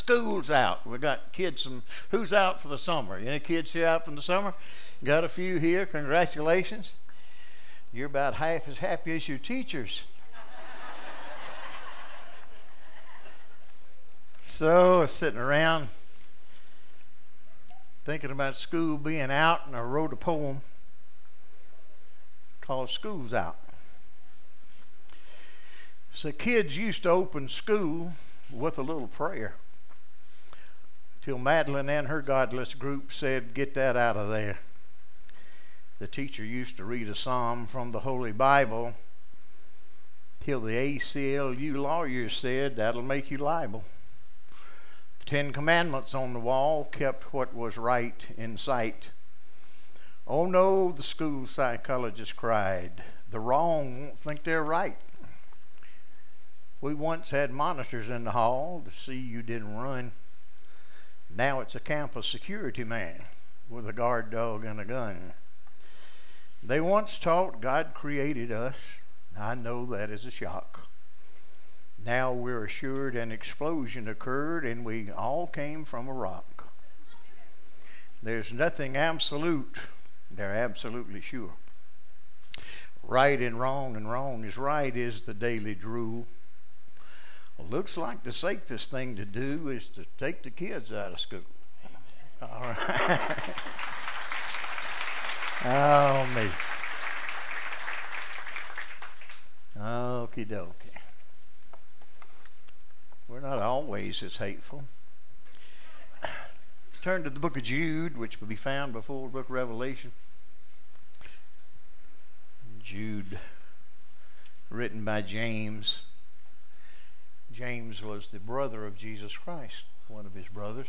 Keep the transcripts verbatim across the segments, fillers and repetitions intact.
School's out. We got kids from, who's out for the summer? Any kids here out from the summer? Got a few here. Congratulations. You're about half as happy as your teachers. So I was sitting around thinking about school being out, and I wrote a poem called School's Out. So kids used to open school with a little prayer till Madeline and her godless group said, "Get that out of there." The teacher used to read a psalm from the Holy Bible till the A C L U lawyers said, "That'll make you liable." The Ten Commandments on the wall kept what was right in sight. Oh no, the school psychologist cried, the wrong won't think they're right. We once had monitors in the hall to see you didn't run. Now it's a campus security man with a guard dog and a gun. They once taught God created us. I know that is a shock. Now we're assured an explosion occurred and we all came from a rock. There's nothing absolute. They're absolutely sure. Right and wrong and wrong is right is the daily drool. Well, looks like the safest thing to do is to take the kids out of school. All right. Oh, me. Okie dokie. We're not always as hateful. Turn to the book of Jude, which will be found before the book of Revelation. Jude, written by James. James was the brother of Jesus Christ, one of his brothers.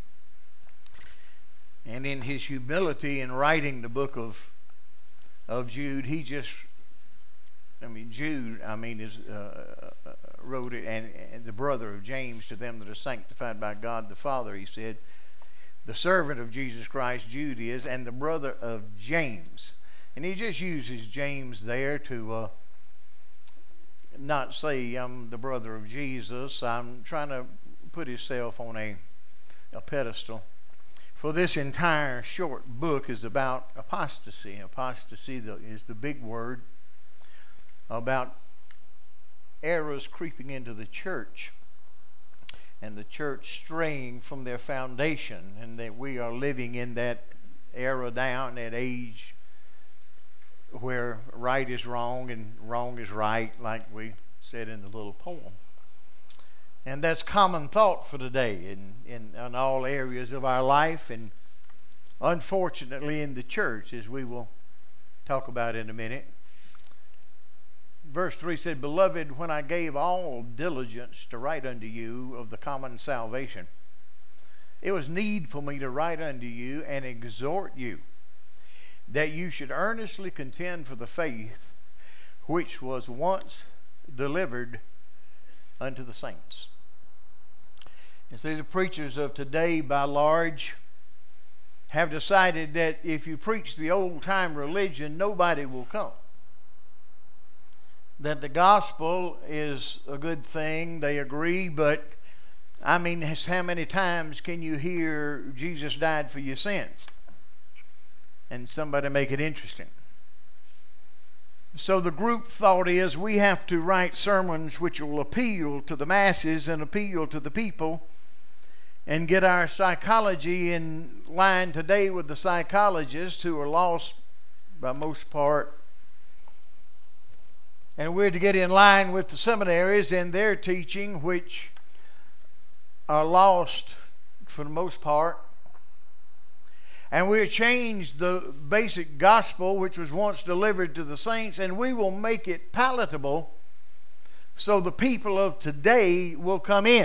And in his humility in writing the book of of Jude, he just, I mean, Jude, I mean, is uh, wrote it, and, and the brother of James, to them that are sanctified by God the Father, he said, the servant of Jesus Christ, Jude is, and the brother of James. And he just uses James there to uh, not say I'm the brother of Jesus. I'm trying to put himself on a, a pedestal. For this entire short book is about apostasy. Apostasy is the big word, about errors creeping into the church and the church straying from their foundation, and that we are living in that era down, that age where right is wrong and wrong is right, like we said in the little poem. And that's common thought for today in, in, in all areas of our life, and unfortunately in the church, as we will talk about in a minute. Verse three said, Beloved, when I gave all diligence to write unto you of the common salvation, it was need for me to write unto you and exhort you that you should earnestly contend for the faith which was once delivered unto the saints. And so the preachers of today, by large, have decided that if you preach the old-time religion, nobody will come. That the gospel is a good thing, they agree, but I mean, how many times can you hear Jesus died for your sins? And somebody make it interesting. So the group thought is we have to write sermons which will appeal to the masses and appeal to the people, and get our psychology in line today with the psychologists who are lost by most part. And we're to get in line with the seminaries and their teaching, which are lost for the most part. And we'll change the basic gospel which was once delivered to the saints, and we will make it palatable so the people of today will come in.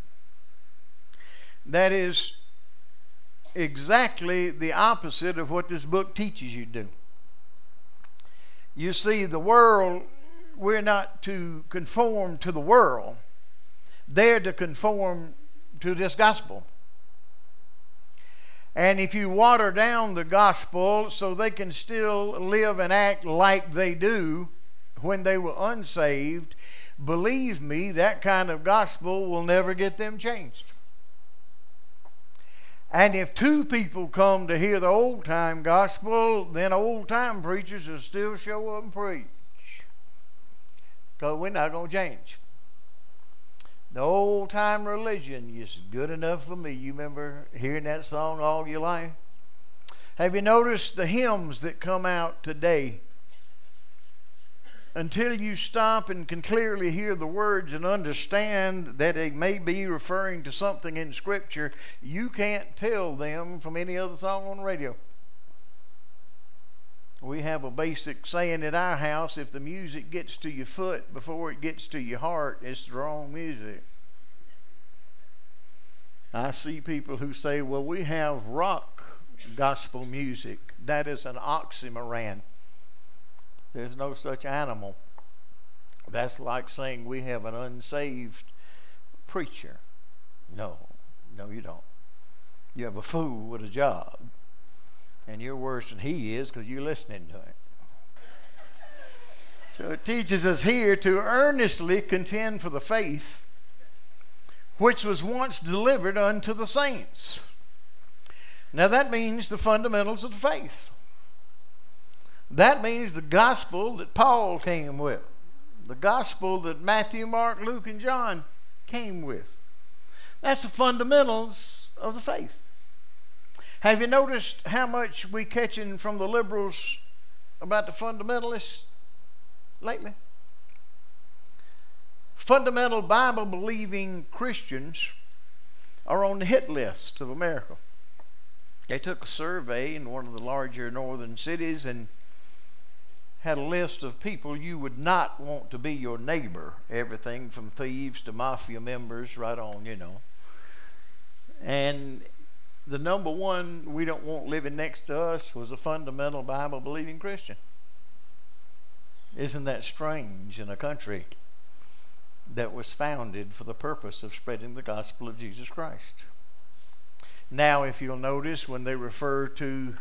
That is exactly the opposite of what this book teaches you to do. You see, the world, we're not to conform to the world. They're to conform to this gospel. And if you water down the gospel so they can still live and act like they do when they were unsaved, believe me, that kind of gospel will never get them changed. And if two people come to hear the old-time gospel, then old-time preachers will still show up and preach. Because we're not going to change. The old-time religion is good enough for me. You remember hearing that song all your life? Have you noticed the hymns that come out today? Until you stop and can clearly hear the words and understand that they may be referring to something in Scripture, you can't tell them from any other song on the radio. We have a basic saying at our house: if the music gets to your foot before it gets to your heart, it's the wrong music. I see people who say, well, we have rock gospel music. That is an oxymoron. There's no such animal. That's like saying we have an unsaved preacher. No, no you don't. You have a fool with a job. And you're worse than he is because you're listening to it. So it teaches us here to earnestly contend for the faith which was once delivered unto the saints. Now that means the fundamentals of the faith. That means the gospel that Paul came with. The gospel that Matthew, Mark, Luke, and John came with. That's the fundamentals of the faith. Have you noticed how much we catching from the liberals about the fundamentalists lately? Fundamental Bible-believing Christians are on the hit list of America. They took a survey in one of the larger northern cities and had a list of people you would not want to be your neighbor. Everything from thieves to mafia members, right on, you know. And the number one we don't want living next to us was a fundamental Bible-believing Christian. Isn't that strange in a country that was founded for the purpose of spreading the gospel of Jesus Christ? Now, if you'll notice, when they refer to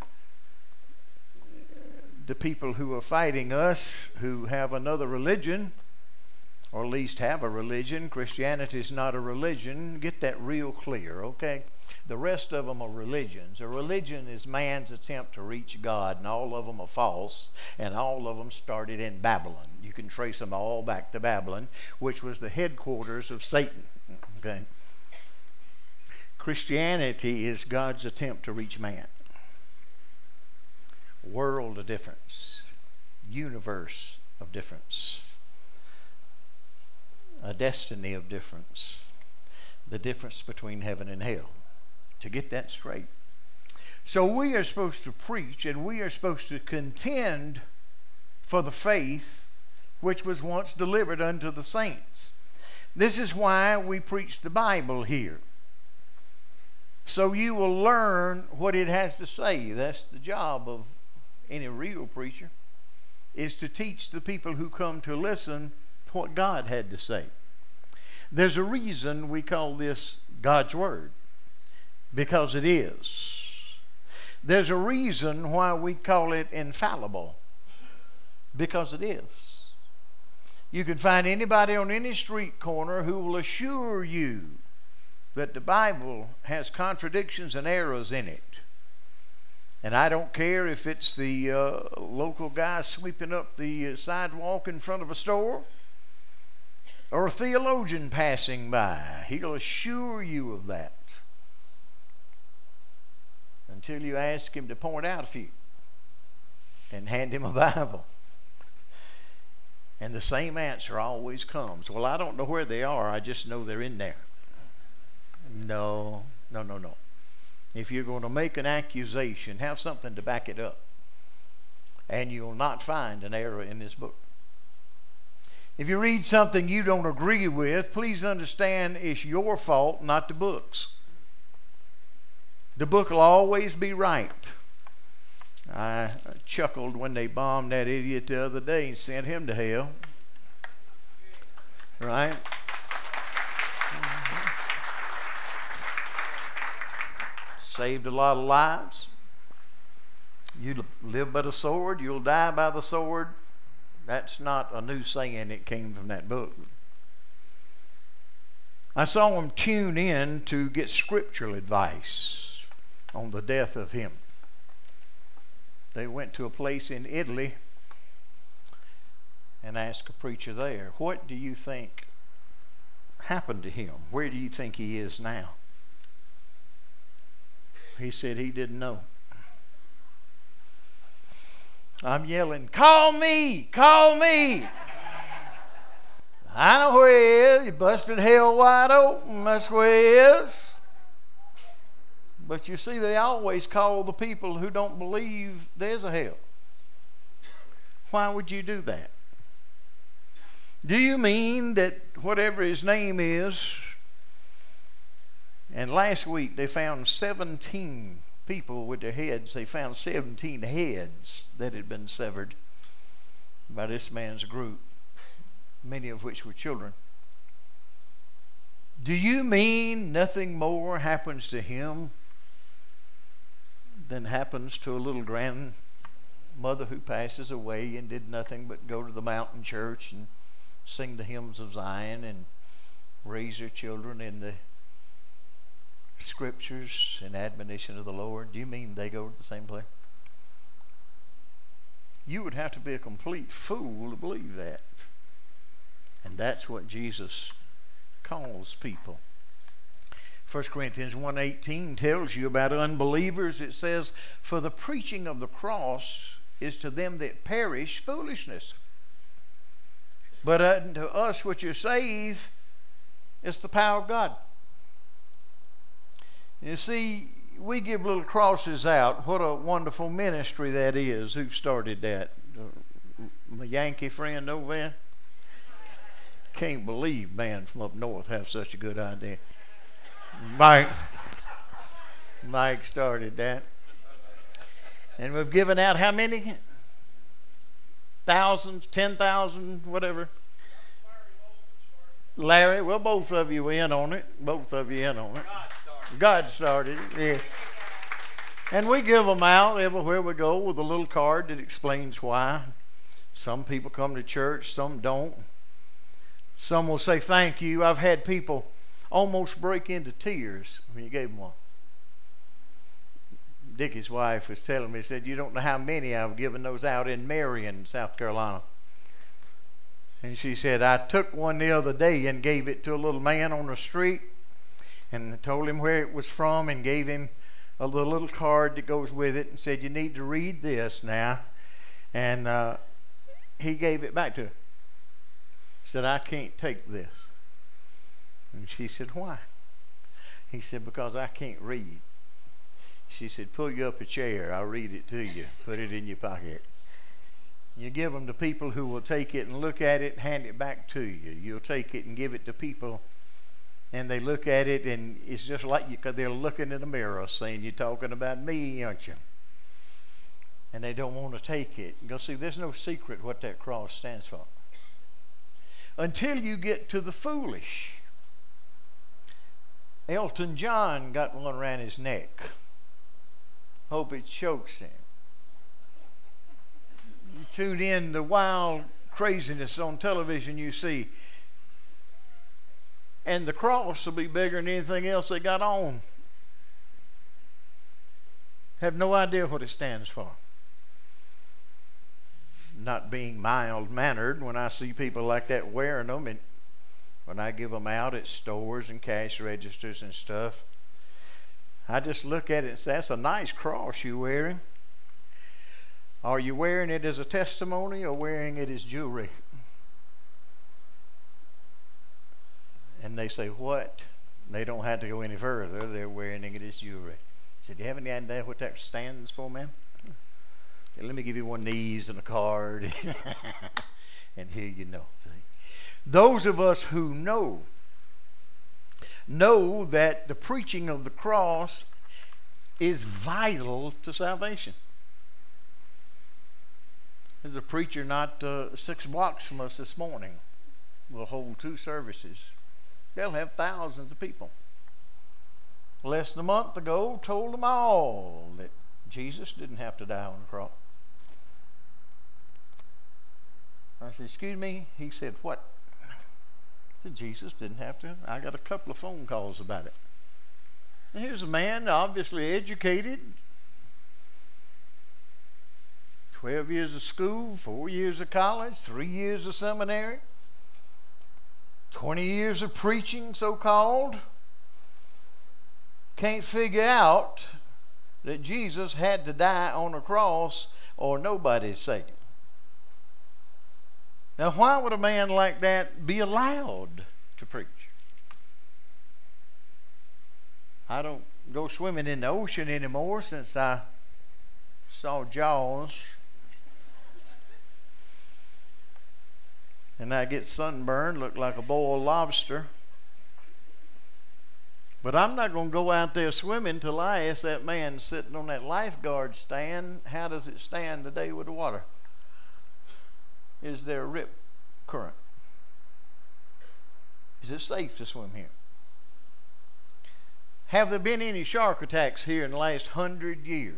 the people who are fighting us, who have another religion, or at least have a religion, Christianity is not a religion. Get that real clear, okay? The rest of them are religions. A religion is man's attempt to reach God, and all of them are false, and all of them started in Babylon. You can trace them all back to Babylon, which was the headquarters of Satan, okay? Christianity is God's attempt to reach man. World of difference, universe of difference, a destiny of difference, the difference between heaven and hell. To get that straight. So we are supposed to preach and we are supposed to contend for the faith which was once delivered unto the saints. This is why we preach the Bible here. So you will learn what it has to say. That's the job of any real preacher, is to teach the people who come to listen what God had to say. There's a reason we call this God's Word, because it is. There's a reason why we call it infallible, because it is. You can find anybody on any street corner who will assure you that the Bible has contradictions and errors in it. And I don't care if it's the uh, local guy sweeping up the sidewalk in front of a store or a theologian passing by. He'll assure you of that until you ask him to point out a few and hand him a Bible. And the same answer always comes. Well, I don't know where they are. I just know they're in there. No, no, no, no. If you're going to make an accusation, have something to back it up. And you'll not find an error in this book. If you read something you don't agree with, please understand it's your fault, not the book's. The book will always be right. I chuckled when they bombed that idiot the other day and sent him to hell. Right? Saved a lot of lives. You live by the sword, you'll die by the sword. That's not a new saying, it came from that book. I saw him tune in to get scriptural advice. on the death of him. They went to a place in Italy and asked a preacher there, what do you think happened to him? Where do you think he is now? He said he didn't know. I'm yelling, call me, call me. I know where he is. He busted hell wide open. That's where he is. But you see, they always call the people who don't believe there's a hell. Why would you do that? Do you mean that whatever his name is, and last week they found seventeen people with their heads, they found seventeen heads that had been severed by this man's group, many of which were children. Do you mean nothing more happens to him than happens to a little grandmother who passes away and did nothing but go to the mountain church and sing the hymns of Zion and raise her children in the scriptures and admonition of the Lord? Do you mean they go to the same place? You would have to be a complete fool to believe that. And that's what Jesus calls people. First Corinthians one eighteen tells you about unbelievers. It says, for the preaching of the cross is to them that perish foolishness. But unto us which are saved, it's the power of God. You see, we give little crosses out. What a wonderful ministry that is. Who started that? Uh, my Yankee friend over there? Can't believe man from up north have such a good idea. Mike. Mike started that. And we've given out how many? Thousands, ten thousand, whatever. Larry, well, both of you in on it. Both of you in on it. God started it, yeah. And we give them out everywhere we go with a little card that explains why. Some people come to church, some don't. Some will say thank you. I've had people almost break into tears when you gave them one. Dickie's wife was telling me, said, you don't know how many I've given those out in Marion, South Carolina. And she said, I took one the other day and gave it to a little man on the street and told him where it was from and gave him a little, little card that goes with it and said, you need to read this now. And uh, he gave it back to her. Said, I can't take this. And she said, why? He said, because I can't read. She said, pull you up a chair. I'll read it to you. Put it in your pocket. You give them to people who will take it and look at it and hand it back to you. You'll take it and give it to people, and they look at it, and it's just like you, cause they're looking in the mirror saying, you're talking about me, aren't you? And they don't want to take it. Go see, there's no secret what that cross stands for. Until you get to the foolish. Elton John got one around his neck. Hope it chokes him. You tune in the wild craziness on television you see, and the cross will be bigger than anything else they got on. Have no idea what it stands for. Not being mild-mannered when I see people like that wearing them, and when I give them out at stores and cash registers and stuff, I just look at it and say, that's a nice cross you're wearing. Are you wearing it as a testimony or wearing it as jewelry? And they say, what? They don't have to go any further. They're wearing it as jewelry. I said, do you have any idea what that stands for, man? Okay, let me give you one of these and a card. And here you know. See? Those of us who know, know that the preaching of the cross is vital to salvation. There's a preacher not uh, six blocks from us this morning. Will hold two services. They'll have thousands of people. Less than a month ago, told them all that Jesus didn't have to die on the cross. I said, excuse me? He said, what? I said, Jesus didn't have to. I got a couple of phone calls about it. And here's a man, obviously educated, twelve years of school, four years of college, three years of seminary, twenty years of preaching, so-called. Can't figure out that Jesus had to die on a cross or nobody's saved. Now, why would a man like that be allowed to preach? I don't go swimming in the ocean anymore since I saw Jaws. And I get sunburned, look like a boiled lobster. But I'm not going to go out there swimming till I ask that man sitting on that lifeguard stand, how does it stand today with the water? Is there a rip current? Is it safe to swim here? Have there been any shark attacks here in the last hundred years?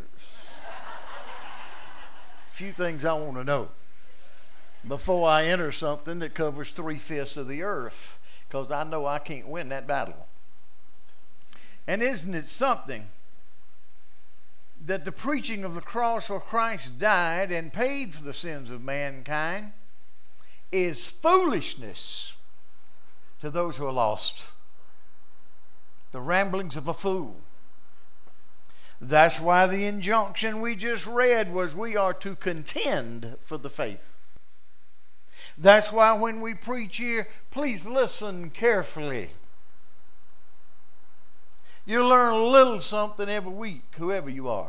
A few things I want to know before I enter something that covers three-fifths of the earth, because I know I can't win that battle. And isn't it something that the preaching of the cross where Christ died and paid for the sins of mankind is foolishness to those who are lost? The ramblings of a fool. That's why the injunction we just read was we are to contend for the faith. That's why when we preach here, please listen carefully. You learn a little something every week, whoever you are.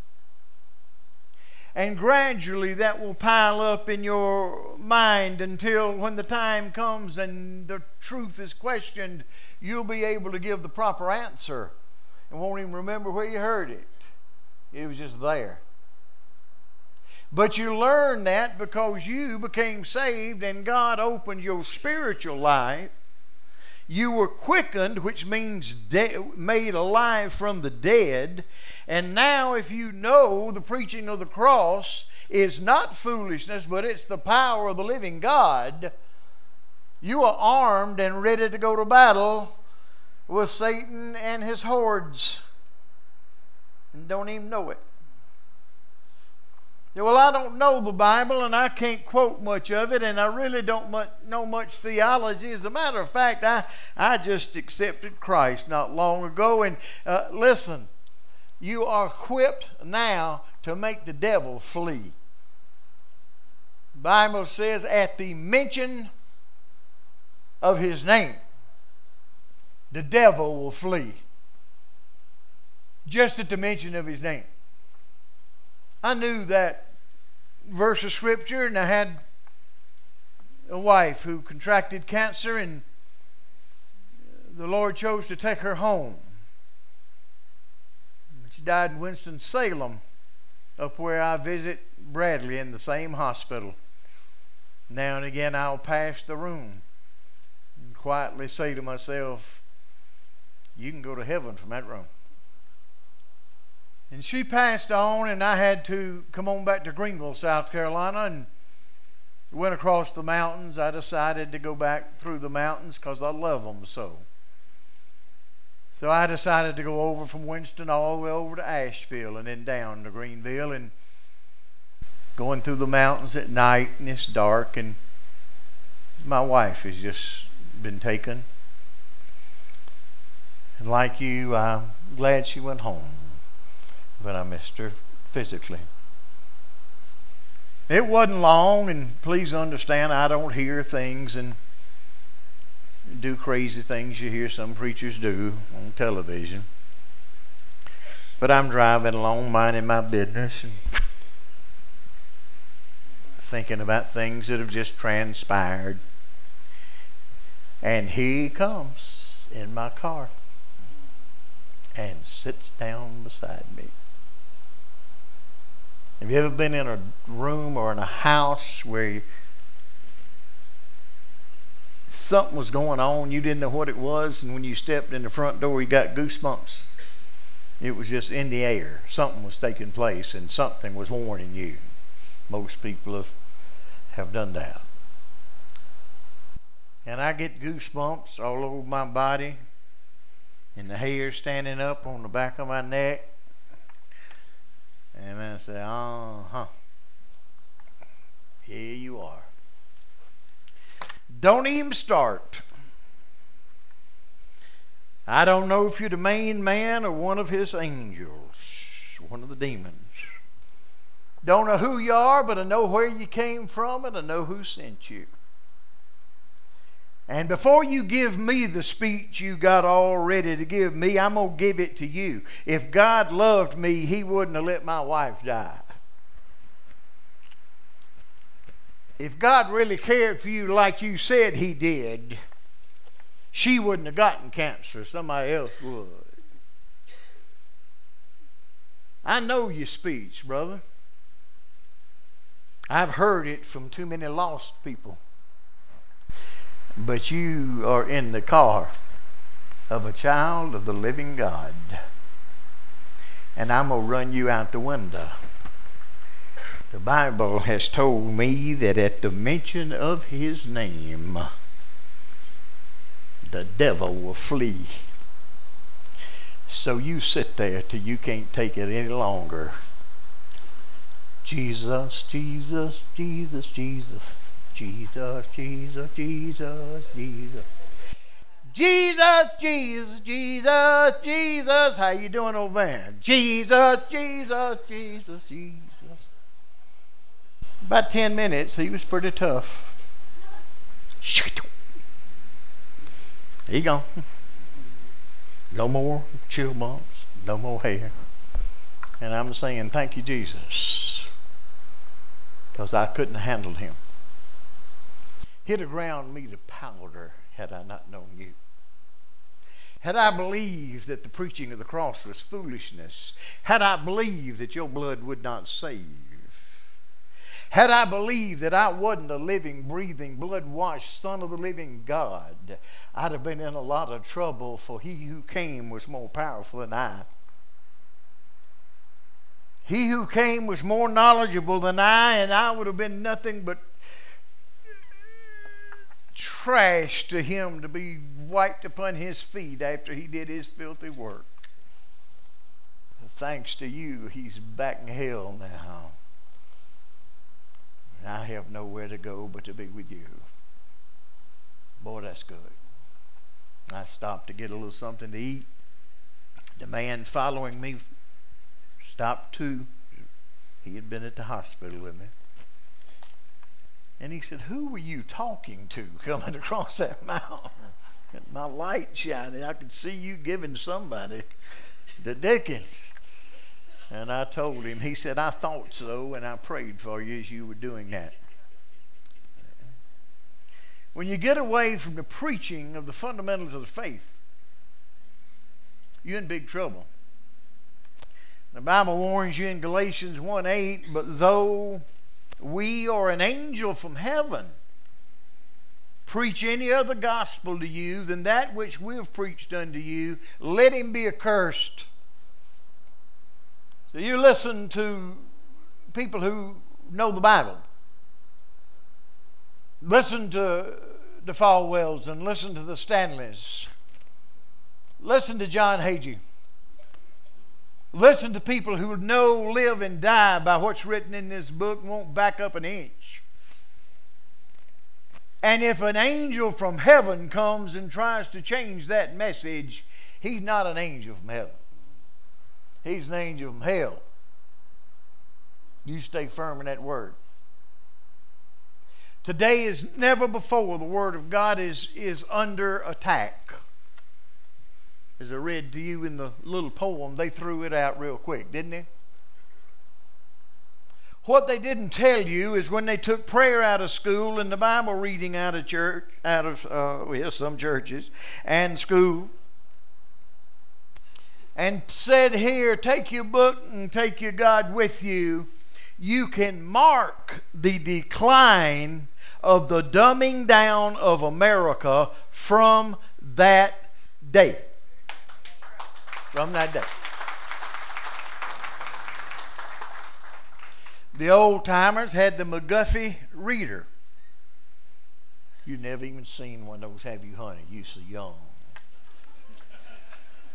And gradually that will pile up in your mind until when the time comes and the truth is questioned, you'll be able to give the proper answer and won't even remember where you heard it. It was just there. But you learn that because you became saved and God opened your spiritual life. You were quickened, which means de- made alive from the dead. And now if you know the preaching of the cross is not foolishness, but it's the power of the living God, you are armed and ready to go to battle with Satan and his hordes. And don't even know it. Yeah, well, I don't know the Bible and I can't quote much of it, and I really don't much, know much theology. As a matter of fact, I, I just accepted Christ not long ago. And uh, listen, you are equipped now to make the devil flee. The Bible says at the mention of his name, the devil will flee. Just at the mention of his name. I knew that verse of Scripture, and I had a wife who contracted cancer, and the Lord chose to take her home. She died in Winston-Salem, up where I visit Bradley in the same hospital. Now and again I'll pass the room and quietly say to myself, you can go to heaven from that room. And she passed on, and I had to come on back to Greenville, South Carolina, and went across the mountains. I decided to go back through the mountains because I love them so. So I decided to go over from Winston all the way over to Asheville and then down to Greenville, and going through the mountains at night, and it's dark, and my wife has just been taken. And like you, I'm glad she went home. But I missed her physically. It wasn't long, and please understand, I don't hear things and do crazy things you hear some preachers do on television. But I'm driving along, minding my business, and thinking about things that have just transpired. And he comes in my car and sits down beside me. Have you ever been in a room or in a house where you, something was going on, you didn't know what it was, and when you stepped in the front door you got goosebumps? It was just in the air. Something was taking place and something was warning you. Most people have, have done that. And I get goosebumps all over my body. and the hair standing up on the back of my neck. And I said, uh-huh. Here you are. Don't even start. I don't know if you're the main man or one of his angels, one of the demons. Don't know who you are, but I know where you came from and I know who sent you. And before you give me the speech you got all ready to give me, I'm going to give it to you. If God loved me, he wouldn't have let my wife die. If God really cared for you like you said he did, she wouldn't have gotten cancer. Somebody else would. I know your speech, brother. I've heard it from too many lost people. But you are in the car of a child of the living God. And I'm going to run you out the window. The Bible has told me that at the mention of his name, the devil will flee. So you sit there till you can't take it any longer. Jesus, Jesus, Jesus, Jesus. Jesus, Jesus, Jesus, Jesus. Jesus, Jesus, Jesus, Jesus. How you doing over there? Jesus, Jesus, Jesus, Jesus. About ten minutes, he was pretty tough. There you go. No more chill bumps, no more hair. And I'm saying, thank you, Jesus. Because I couldn't have handled him. He'd have ground me to powder had I not known you. Had I believed that the preaching of the cross was foolishness, had I believed that your blood would not save, had I believed that I wasn't a living, breathing, blood-washed son of the living God, I'd have been in a lot of trouble, for he who came was more powerful than I. He who came was more knowledgeable than I, and I would have been nothing but trash to him to be wiped upon his feet after he did his filthy work. But thanks to you, he's back in hell now. And I have nowhere to go but to be with you. Boy, that's good. I stopped to get a little something to eat. The man following me stopped too. He had been at the hospital with me. And he said, who were you talking to coming across that mountain? And my light shining. I could see you giving somebody the dickens. And I told him. He said, I thought so, and I prayed for you as you were doing that. When you get away from the preaching of the fundamentals of the faith, you're in big trouble. The Bible warns you in Galatians one eight, but though we or an angel from heaven preach any other gospel to you than that which we have preached unto you, let him be accursed. So you listen to people who know the Bible. Listen to the Falwells and listen to the Stanleys. Listen to John Hagee. Listen to people who know, live, and die by what's written in this book and won't back up an inch. And if an angel from heaven comes and tries to change that message, he's not an angel from heaven. He's an angel from hell. You stay firm in that word. Today is never before the word of God is, is under attack. As I read to you in the little poem, they threw it out real quick, didn't they? What they didn't tell you is when they took prayer out of school and the Bible reading out of church, out of uh, well, some churches and school, and said, here, take your book and take your God with you, you can mark the decline of the dumbing down of America from that day. From that day. The old timers had the McGuffey reader. You never even seen one of those, have you, honey? You so young.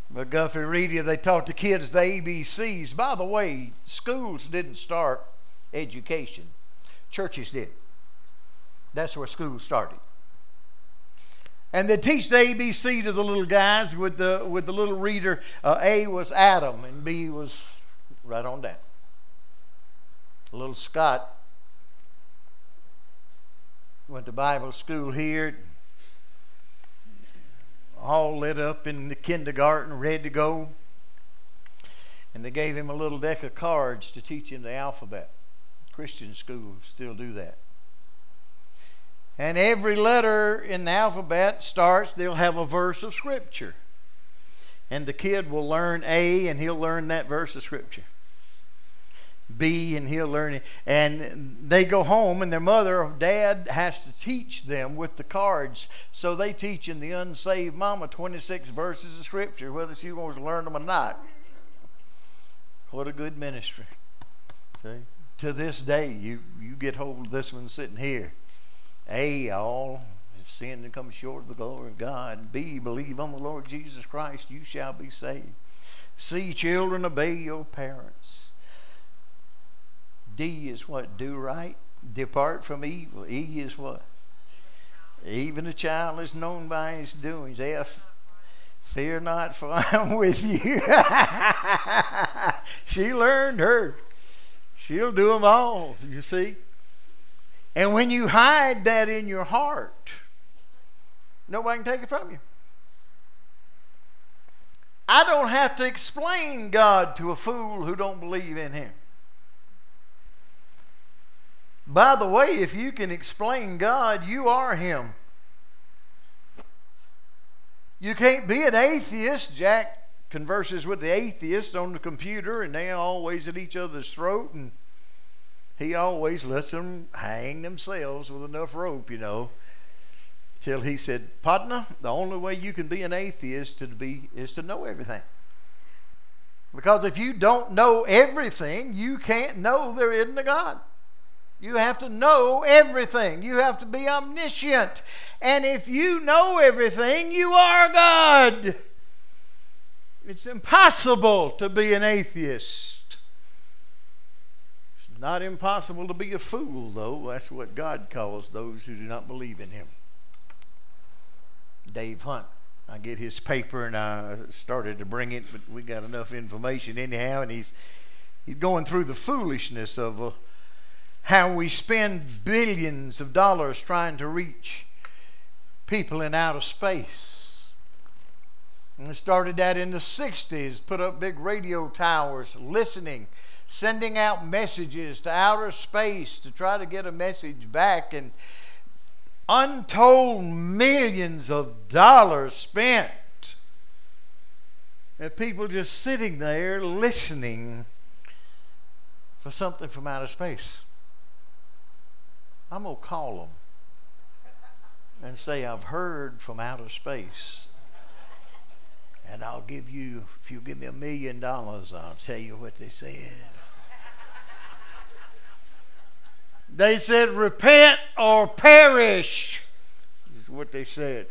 McGuffey Reedy, they taught the kids the A B Cs. By the way, schools didn't start education. Churches did. That's where schools started. And they teach the A B C to the little guys with the with the little reader. Uh, A was Adam and B was right on down. Little Scott went to Bible school here, all lit up in the kindergarten, ready to go. And they gave him a little deck of cards to teach him the alphabet. Christian schools still do that. And every letter in the alphabet starts, they'll have a verse of Scripture. And the kid will learn A, and he'll learn that verse of Scripture. B, and he'll learn it. And they go home, and their mother or dad has to teach them with the cards. So they teaching the unsaved mama twenty-six verses of Scripture, whether she wants to learn them or not. What a good ministry. See? To this day, you, you get hold of this one sitting here. A, all have sinned and come short of the glory of God. B, believe on the Lord Jesus Christ, you shall be saved. C, children, obey your parents. D is what? Do right. Depart from evil. E is what? Even a child is known by his doings. F, fear not, for I am with you. She learned her. She'll do them all, you see. And when you hide that in your heart, nobody can take it from you. I don't have to explain God to a fool who don't believe in Him. By the way, if you can explain God, you are Him. You can't be an atheist. Jack converses with the atheist on the computer, and they're always at each other's throat, and he always lets them hang themselves with enough rope, you know, till he said, partner, the only way you can be an atheist to be is to know everything. Because if you don't know everything, you can't know there isn't a God. You have to know everything. You have to be omniscient. And if you know everything, you are God. It's impossible to be an atheist. It's not impossible to be a fool, though. That's what God calls those who do not believe in Him. Dave Hunt, I get his paper and I started to bring it, but we got enough information anyhow, and he's, he's going through the foolishness of uh, how we spend billions of dollars trying to reach people in outer space. And we started that in the sixties, put up big radio towers, listening, sending out messages to outer space to try to get a message back, and untold millions of dollars spent. And people just sitting there listening for something from outer space. I'm going to call them and say, I've heard from outer space. And I'll give you, if you give me a million dollars, I'll tell you what they said. They said, repent or perish, is what they said.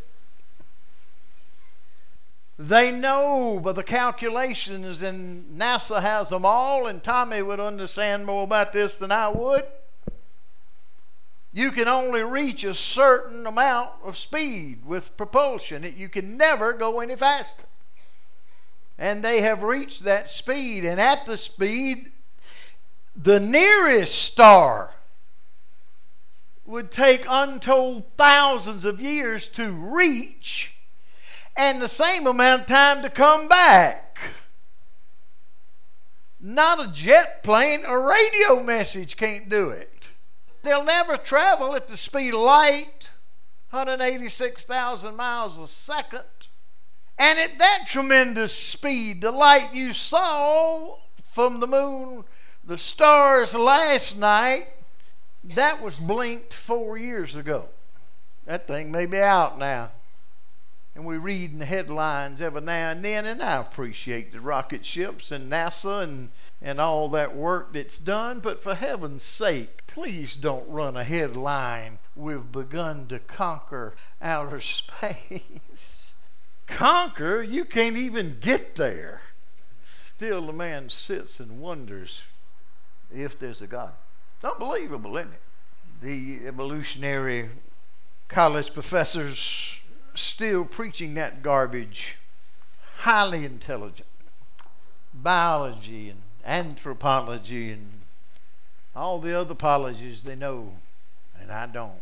They know by the calculations, and NASA has them all, and Tommy would understand more about this than I would. You can only reach a certain amount of speed with propulsion. You can never go any faster. And they have reached that speed, and at the speed, the nearest star would take untold thousands of years to reach, and the same amount of time to come back. Not a jet plane, a radio message can't do it. They'll never travel at the speed of light, one hundred eighty-six thousand miles a second. And at that tremendous speed, the light you saw from the moon, the stars last night, that was blinked four years ago. That thing may be out now. And we read in the headlines every now and then, and I appreciate the rocket ships and NASA and, and all that work that's done, but for heaven's sake, please don't run a headline, we've begun to conquer outer space. conquer, you can't even get there. Still the man sits and wonders if there's a God. It's unbelievable, isn't it? The evolutionary college professors still preaching that garbage. Highly intelligent. Biology and anthropology and all the other apologies they know, and I don't.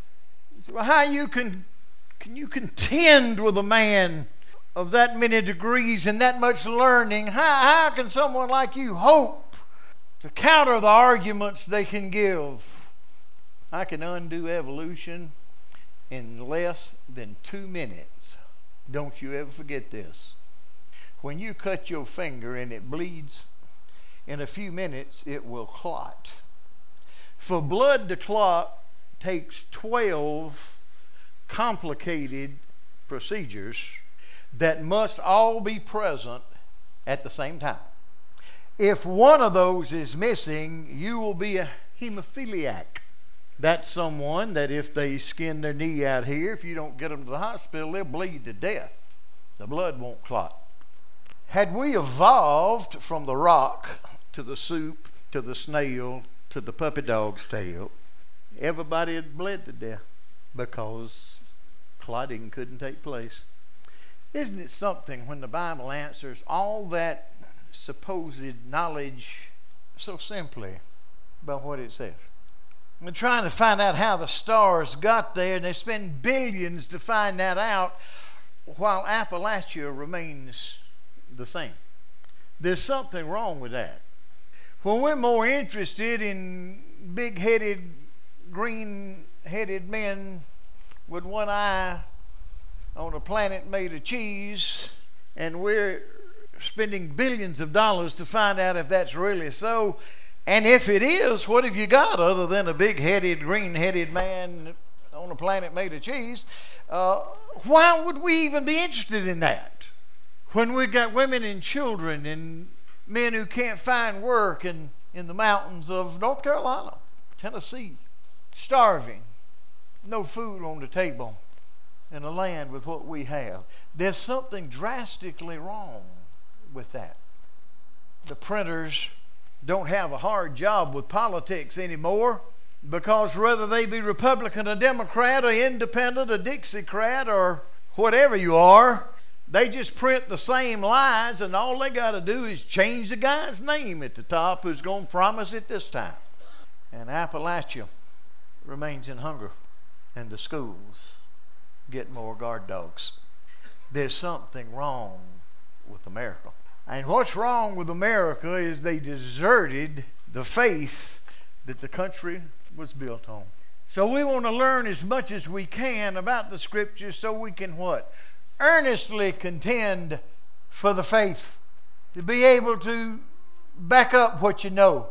So how you can can you contend with a man of that many degrees and that much learning? How, how can someone like you hope to counter the arguments they can give? I can undo evolution in less than two minutes. Don't you ever forget this. When you cut your finger and it bleeds, in a few minutes it will clot. For blood to clot takes twelve complicated procedures that must all be present at the same time. If one of those is missing, you will be a hemophiliac. That's someone that if they skin their knee out here, if you don't get them to the hospital, they'll bleed to death. The blood won't clot. Had we evolved from the rock to the soup to the snail to the puppy dog's tail, everybody had bled to death because clotting couldn't take place. Isn't it something when the Bible answers all that supposed knowledge so simply by what it says? We're trying to find out how the stars got there, and they spend billions to find that out, while Appalachia remains the same. There's something wrong with that. When we're more interested in big-headed, green-headed men with one eye on a planet made of cheese, and we're spending billions of dollars to find out if that's really so, and if it is, what have you got other than a big-headed, green-headed man on a planet made of cheese? Uh, why would we even be interested in that? When we've got women and children and men who can't find work in, in the mountains of North Carolina, Tennessee, starving, no food on the table in a land with what we have. There's something drastically wrong with that. The printers don't have a hard job with politics anymore, because whether they be Republican or Democrat or Independent or Dixiecrat or whatever you are, they just print the same lies, and all they got to do is change the guy's name at the top who's going to promise it this time. And Appalachia remains in hunger, and the schools get more guard dogs. There's something wrong with America. And what's wrong with America is they deserted the faith that the country was built on. So we want to learn as much as we can about the Scriptures so we can what? Earnestly contend for the faith. To be able to back up what you know.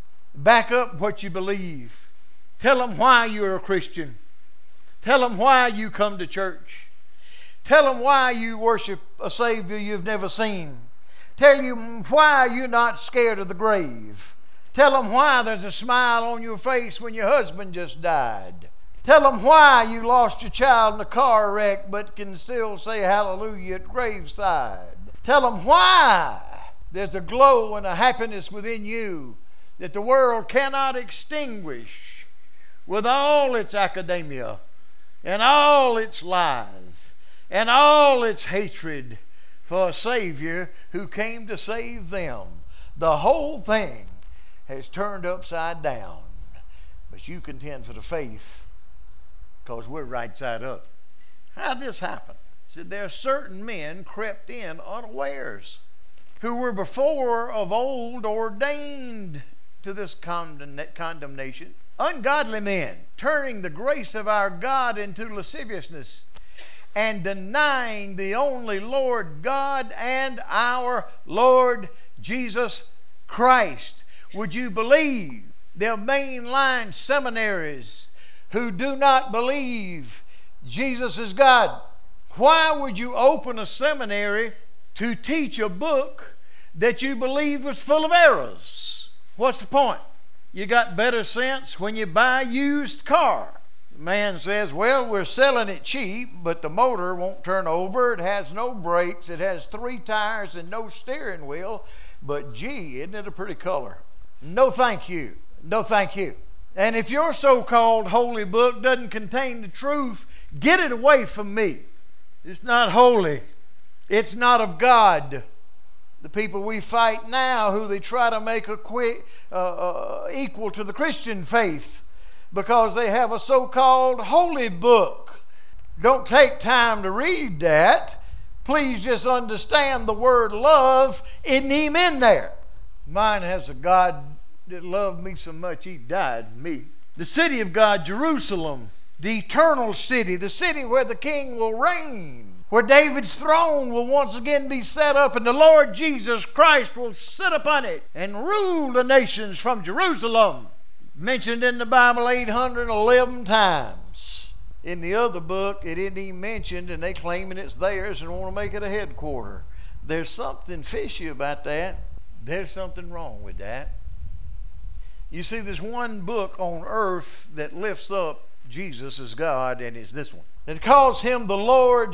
Back up what you believe. Tell them why you're a Christian. Tell them why you come to church. Tell them why you worship a Savior you've never seen. Tell you why you're not scared of the grave. Tell them why there's a smile on your face when your husband just died. Tell them why you lost your child in a car wreck but can still say hallelujah at graveside. Tell them why there's a glow and a happiness within you that the world cannot extinguish with all its academia and all its lies and all its hatred for a Savior who came to save them. The whole thing has turned upside down. But you contend for the faith because we're right side up. How did this happen? So there are certain men crept in unawares who were before of old ordained to this condemn- condemnation. Ungodly men, turning the grace of our God into lasciviousness and denying the only Lord God and our Lord Jesus Christ. Would you believe there are mainline seminaries who do not believe Jesus is God? Why would you open a seminary to teach a book that you believe was full of errors? What's the point? You got better sense when you buy a used car. Man says, well, we're selling it cheap, but the motor won't turn over. It has no brakes. It has three tires and no steering wheel. But gee, isn't it a pretty color? No thank you. No thank you. And if your so-called holy book doesn't contain the truth, get it away from me. It's not holy. It's not of God. The people we fight now, who they try to make a quick, uh, uh, equal to the Christian faith, because they have a so-called holy book. Don't take time to read that. Please just understand the word love isn't even in there. Mine has a God that loved me so much he died for me. The city of God, Jerusalem, the eternal city, the city where the king will reign, where David's throne will once again be set up, and the Lord Jesus Christ will sit upon it and rule the nations from Jerusalem. Mentioned in the Bible eight hundred eleven times. In the other book, it isn't even mentioned, and they claiming it's theirs and want to make it a headquarter. There's something fishy about that. There's something wrong with that. You see, there's one book on earth that lifts up Jesus as God, and it's this one. It calls him the Lord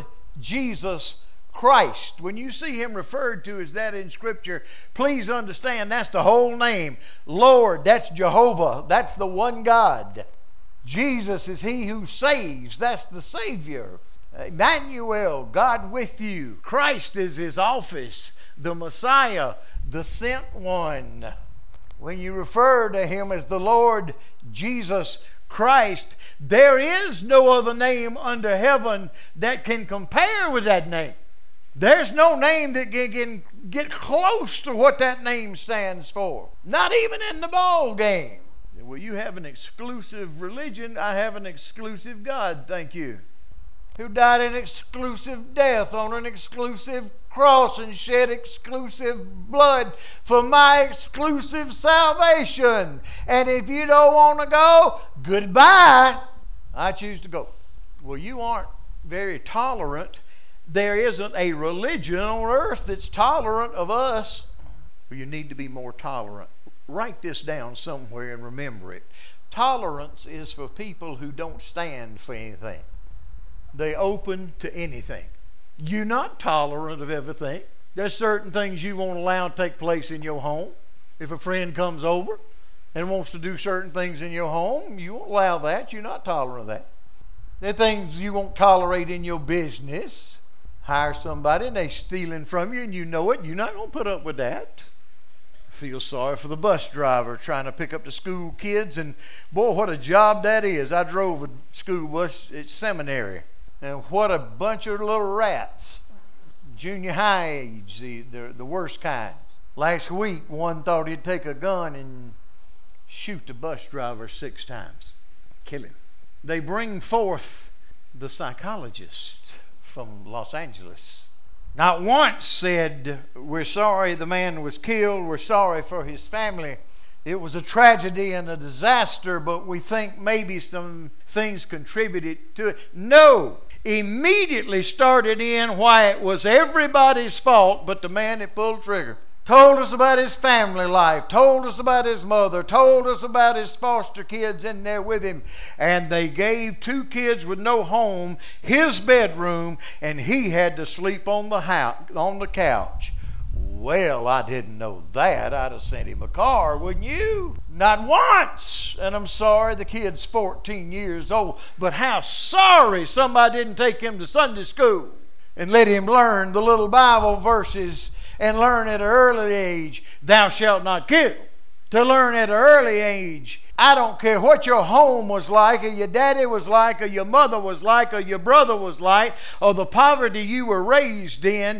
Jesus Christ. When you see him referred to as that in Scripture, please understand that's the whole name. Lord, that's Jehovah. That's the one God. Jesus is he who saves. That's the Savior. Emmanuel, God with you. Christ is his office. The Messiah, the sent one. When you refer to him as the Lord Jesus Christ, there is no other name under heaven that can compare with that name. There's no name that can get close to what that name stands for. Not even in the ball game. Well, you have an exclusive religion. I have an exclusive God, thank you. Who died an exclusive death on an exclusive cross and shed exclusive blood for my exclusive salvation. And if you don't want to go, goodbye. I choose to go. Well, you aren't very tolerant. There isn't a religion on earth that's tolerant of us. Well, you need to be more tolerant. Write this down somewhere and remember it. Tolerance is for people who don't stand for anything. They open to anything. You're not tolerant of everything. There's certain things you won't allow to take place in your home. If a friend comes over and wants to do certain things in your home, you won't allow that. You're not tolerant of that. There are things you won't tolerate in your business. Hire somebody and they're stealing from you and you know it. You're not going to put up with that. Feel sorry for the bus driver trying to pick up the school kids, and boy, what a job that is. I drove a school bus at seminary, and what a bunch of little rats. Junior high age, the, the, the worst kind. Last week, one thought he'd take a gun and shoot the bus driver six times. Kill him. They bring forth the psychologist from Los Angeles. Not once said, we're sorry the man was killed, we're sorry for his family. It was a tragedy and a disaster, but we think maybe some things contributed to it. No, immediately started in why it was everybody's fault but the man that pulled the trigger. Told us about his family life, told us about his mother, told us about his foster kids in there with him. And they gave two kids with no home his bedroom, and he had to sleep on the house, on the couch. Well, I didn't know that. I'd have sent him a car, wouldn't you? Not once. And I'm sorry, the kid's fourteen years old. But how sorry somebody didn't take him to Sunday school and let him learn the little Bible verses and learn at an early age, thou shalt not kill. To learn at an early age, I don't care what your home was like, or your daddy was like, or your mother was like, or your brother was like, or the poverty you were raised in,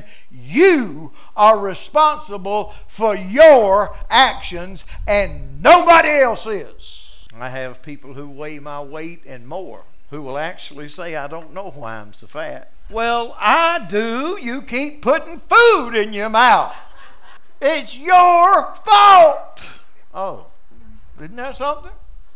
you are responsible for your actions, and nobody else is. I have people who weigh my weight and more, who will actually say, I don't know why I'm so fat. Well, I do. You keep putting food in your mouth. It's your fault. Oh, isn't that something?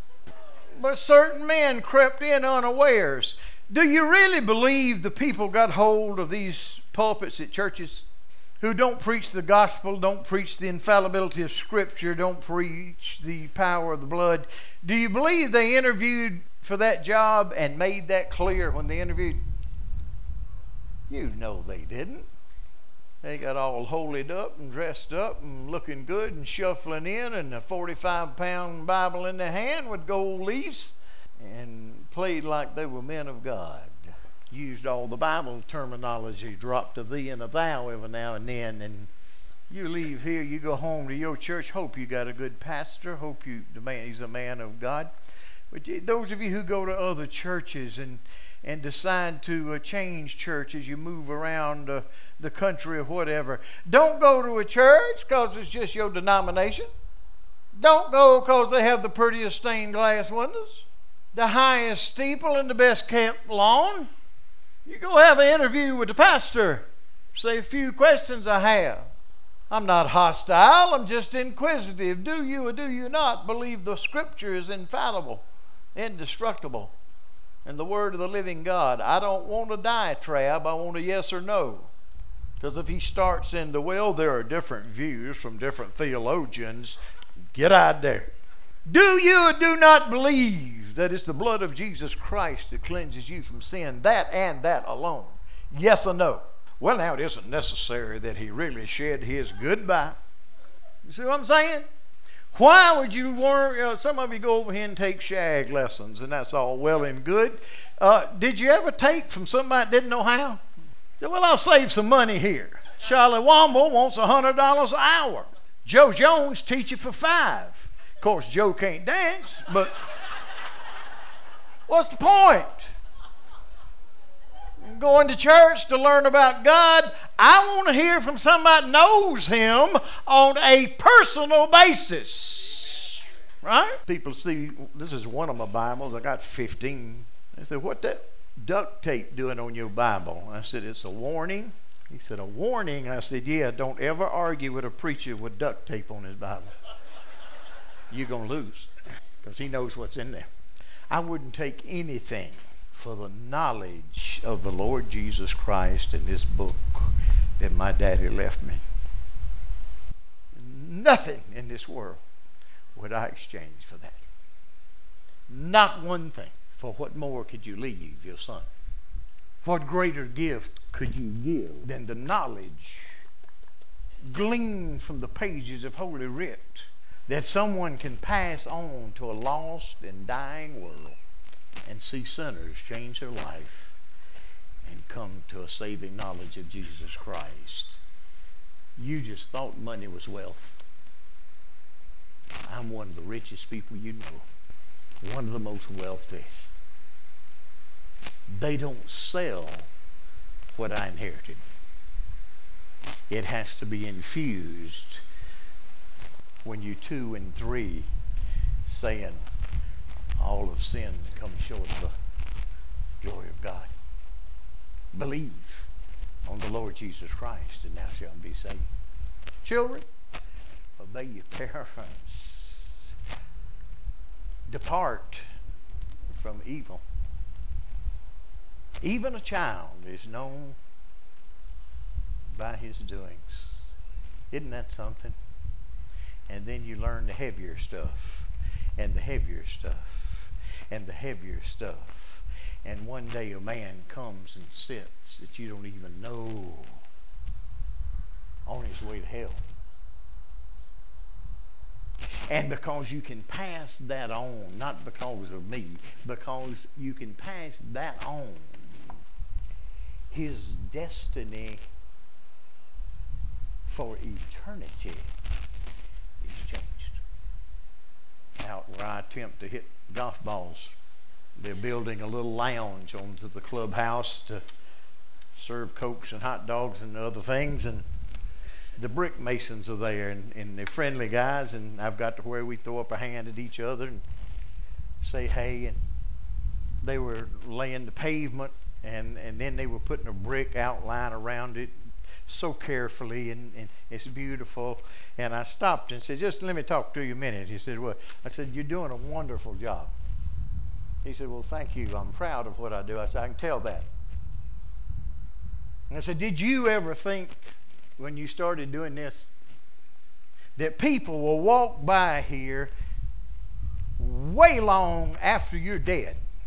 But certain men crept in unawares. Do you really believe the people got hold of these pulpits at churches who don't preach the gospel, don't preach the infallibility of Scripture, don't preach the power of the blood? Do you believe they interviewed for that job and made that clear when they interviewed? You know they didn't. They got all holied up and dressed up and looking good and shuffling in, and a forty-five pound Bible in their hand with gold leaves, and played like they were men of God. Used all the Bible terminology, dropped a thee and a thou every now and then. And you leave here, you go home to your church, hope you got a good pastor, hope you the man he's a man of God. But those of you who go to other churches and and decide to uh, change church as you move around uh, the country or whatever, don't go to a church because it's just your denomination. Don't go because they have the prettiest stained glass windows, the highest steeple, and the best kept lawn. You go have an interview with the pastor. Say a few questions I have. I'm not hostile, I'm just inquisitive. Do you or do you not believe the scripture is infallible, indestructible, and the word of the living God? I don't want a diatribe, I want a yes or no. Because if he starts into, well, there are different views from different theologians, get out there. Do you or do not believe that it's the blood of Jesus Christ that cleanses you from sin? That and that alone. Yes or no? Well, now it isn't necessary that he really shed his goodbye. You see what I'm saying? Why would you want, you know, some of you go over here and take shag lessons, and that's all well and good. Uh, did you ever take from somebody that didn't know how? Say, well, I'll save some money here. Charlie Womble wants one hundred dollars an hour. Joe Jones teach you for five. Of course, Joe can't dance, but what's the point? Going to church to learn about God. I want to hear from somebody that knows him on a personal basis. Right? People see, this is one of my Bibles. I got fifteen. They say, what that duct tape doing on your Bible? I said, it's a warning. He said, a warning? I said, yeah, don't ever argue with a preacher with duct tape on his Bible. You're going to lose because he knows what's in there. I wouldn't take anything for the knowledge of the Lord Jesus Christ in this book that my daddy left me. Nothing in this world would I exchange for that. Not one thing. For what more could you leave your son? What greater gift could you give than the knowledge gleaned from the pages of Holy Writ that someone can pass on to a lost and dying world and see sinners change their life and come to a saving knowledge of Jesus Christ? You just thought money was wealth. I'm one of the richest people you know, one of the most wealthy. They don't sell what I inherited. It has to be infused when you two and three saying all of sin comes short of the glory of God. Believe on the Lord Jesus Christ and thou shalt be saved. Children, obey your parents. Depart from evil. Even a child is known by his doings. Isn't that something? And then you learn the heavier stuff, and the heavier stuff, and the heavier stuff. And one day a man comes and sits that you don't even know on his way to hell. And because you can pass that on, not because of me, because you can pass that on, his destiny for eternity is changed. Out where I attempt to hit golf balls, they're building a little lounge onto the clubhouse to serve Cokes and hot dogs and other things, and the brick masons are there, and, and they're friendly guys, and I've got to where we throw up a hand at each other and say hey, and they were laying the pavement, and, and then they were putting a brick outline around it so carefully, and, and it's beautiful. And I stopped and said, just let me talk to you a minute. He said, well, I said, you're doing a wonderful job. He said, well, thank you. I'm proud of what I do. I said, I can tell that. And I said, did you ever think when you started doing this that people will walk by here way long after you're dead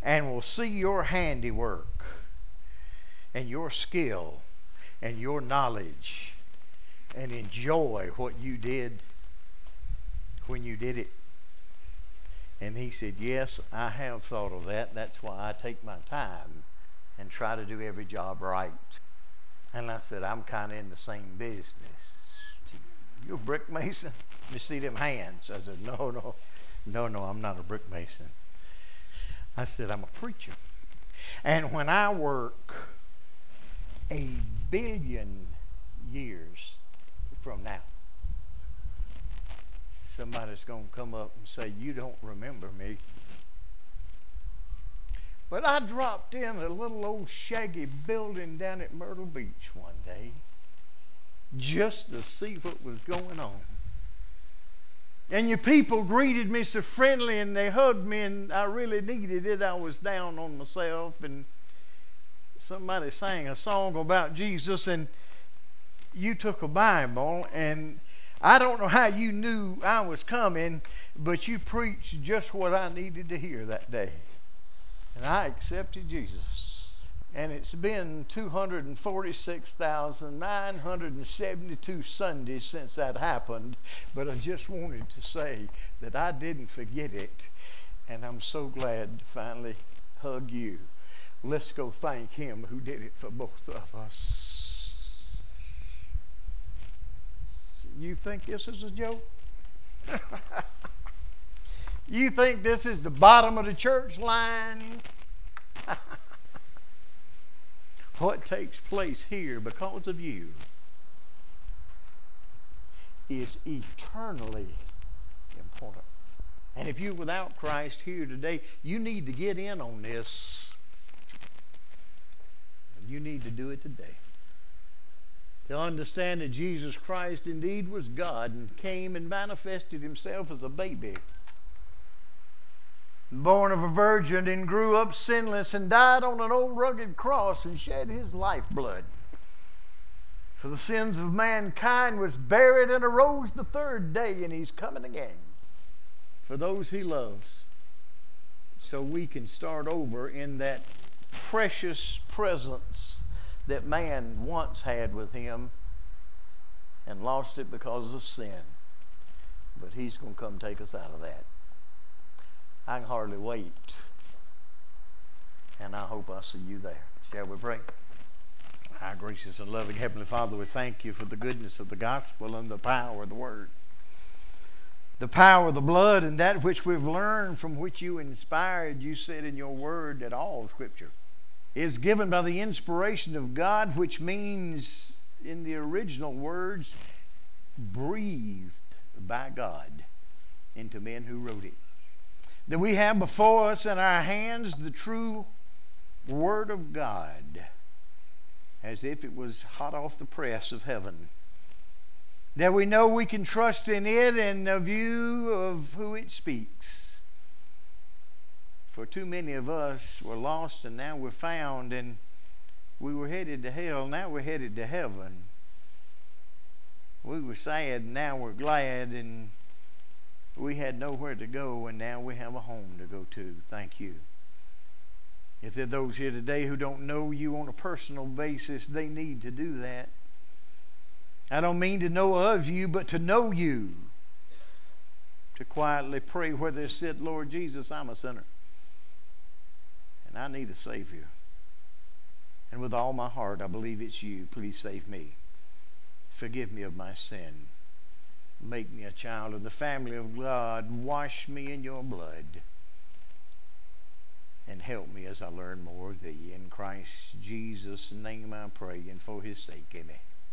and will see your handiwork and your skill and your knowledge and enjoy what you did when you did it. And he said, yes, I have thought of that. That's why I take my time and try to do every job right. And I said, I'm kind of in the same business. You a brick mason? Let me see them hands. I said, no, no, no, no, I'm not a brick mason. I said, I'm a preacher. And when I work a billion years from now, somebody's going to come up and say, you don't remember me. But I dropped in a little old shaggy building down at Myrtle Beach one day just to see what was going on. And your people greeted me so friendly, and they hugged me, and I really needed it. I was down on myself, and somebody sang a song about Jesus, and you took a Bible, and I don't know how you knew I was coming, but you preached just what I needed to hear that day. And I accepted Jesus. And it's been two hundred forty-six thousand nine hundred seventy-two Sundays since that happened, but I just wanted to say that I didn't forget it, and I'm so glad to finally hug you. Let's go thank him who did it for both of us. You think this is a joke? You think this is the bottom of the church line? What takes place here because of you is eternally important. And if you're without Christ here today, you need to get in on this. You need to do it today. To understand that Jesus Christ indeed was God and came and manifested himself as a baby, born of a virgin, and grew up sinless and died on an old rugged cross and shed his lifeblood for the sins of mankind, was buried and arose the third day, and he's coming again for those he loves, so we can start over in that precious presence that man once had with him and lost it because of sin. But he's going to come take us out of that. I can hardly wait. And I hope I'll see you there. Shall we pray? Our gracious and loving Heavenly Father, we thank you for the goodness of the gospel and the power of the word. The power of the blood and that which we've learned, from which you inspired. You said in your word that all Scripture is given by the inspiration of God, which means, in the original words, breathed by God into men who wrote it. That we have before us in our hands the true Word of God, as if it was hot off the press of heaven. That we know we can trust in it and the view of who it speaks. For too many of us were lost, and now we're found, and we were headed to hell, now we're headed to heaven. We were sad, and now we're glad, and we had nowhere to go, and now we have a home to go to. Thank you. If there are those here today who don't know you on a personal basis, they need to do that. I don't mean to know of you, but to know you. To quietly pray where they sit, Lord Jesus, I'm a sinner, and I need a Savior. And with all my heart, I believe it's you. Please save me. Forgive me of my sin. Make me a child of the family of God. Wash me in your blood. And help me as I learn more of thee. In Christ Jesus' name I pray, and for his sake, amen.